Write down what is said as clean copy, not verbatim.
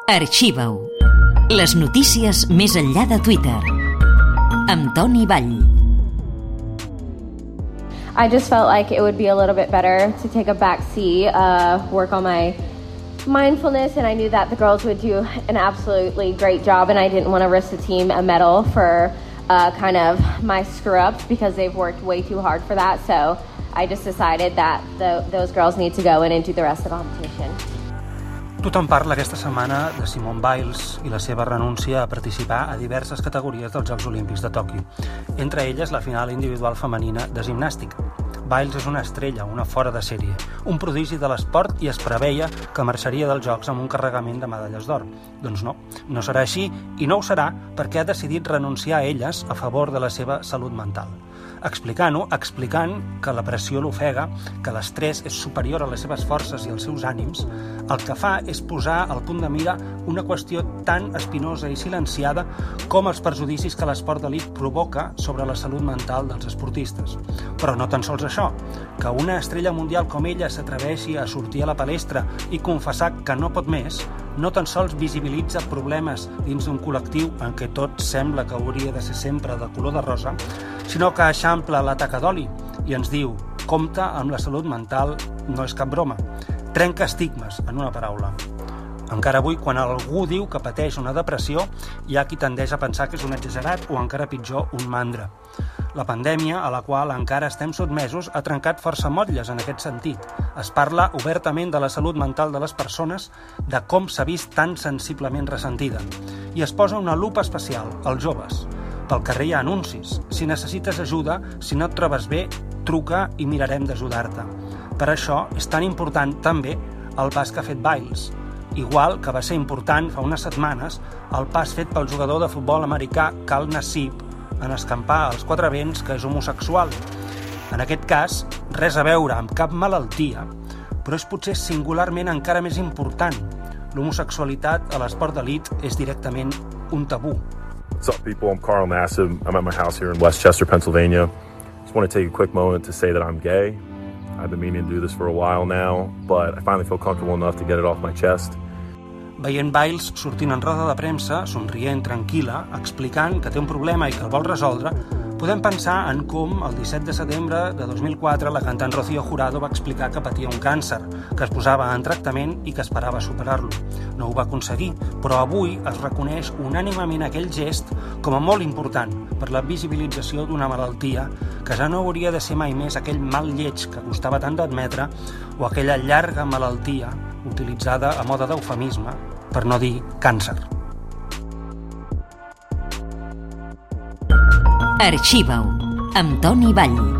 Arxiva-ho. Les notícies més enllà de Twitter. Amb Toni Vall. I just felt like it would be a little bit better to take a back seat, work on my mindfulness, and I knew that the girls would do an absolutely great job, and I didn't want to risk the team a medal for kind of my screw-ups because they've worked way too hard for that, so I just decided that those girls need to go in and do the rest of the competition. Tothom parla aquesta setmana de Simone Biles i la seva renúncia a participar a diverses categories dels Jocs Olímpics de Tòquio, entre elles la final individual femenina de gimnàstica. Biles és una estrella, una fora de sèrie, un prodigi de l'esport i es preveia que marxaria dels Jocs amb un carregament de medalles d'or. Doncs no serà així i no ho serà perquè ha decidit renunciar a elles a favor de la seva salut mental. Explicant que la pressió l'ofega, que l'estrès és superior a les seves forces i als seus ànims, el que fa és posar al punt de mira una qüestió tan espinosa i silenciada com els perjudicis que l'esport d'elit provoca sobre la salut mental dels esportistes. Però no tan sols això, que una estrella mundial com ella s'atreveixi a sortir a la palestra i confessar que no pot més, no tan sols visibilitza problemes dins d'un col·lectiu en què tot sembla que hauria de ser sempre de color de rosa, sinó que eixampla la taca d'oli i ens diu: compte amb la salut mental, no és cap broma. Trenca estigmes, en una paraula. Encara avui, quan algú diu que pateix una depressió, hi ha qui tendeix a pensar que és un exagerat o, encara pitjor, un mandra. La pandèmia, a la qual encara estem sotmesos, ha trencat força motlles en aquest sentit. Es parla obertament de la salut mental de les persones, de com s'ha vist tan sensiblement ressentida. I es posa una lupa especial, als joves. Pel carrer hi ha anuncis. Si necessites ajuda, si no et trobes bé, truca i mirarem d'ajudar-te. Per això és tan important també el pas que ha fet Biles. Igual que va ser important fa unes setmanes el pas fet pel jugador de futbol americà Kal Nassib en escampar als quatre vents que és homosexual. En aquest cas, res a veure amb cap malaltia, però és potser singularment encara més important. L'homosexualitat a l'esport d'elit és directament un tabú. What's up, people? I'm Carl Nassib. I'm at my house here in Westchester, Pennsylvania. Just want to take a quick moment to say that I'm gay. I've been meaning to do this for a while now, but I finally feel comfortable enough to get it off my chest. Veient Biles sortint en roda de premsa, somrient, tranquil·la, explicant que té un problema i que el vol resoldre, podem pensar en com el 17 de setembre de 2004 la cantant Rocío Jurado va explicar que patia un càncer, que es posava en tractament i que esperava superar-lo. No ho va aconseguir, però avui es reconeix unànimement aquell gest com a molt important per la visibilització d'una malaltia que ja no hauria de ser mai més aquell mal lleig que costava tant d'admetre o aquella llarga malaltia utilitzada a moda d'eufemisme, per no dir càncer. Arxiva-ho, amb Toni Vall.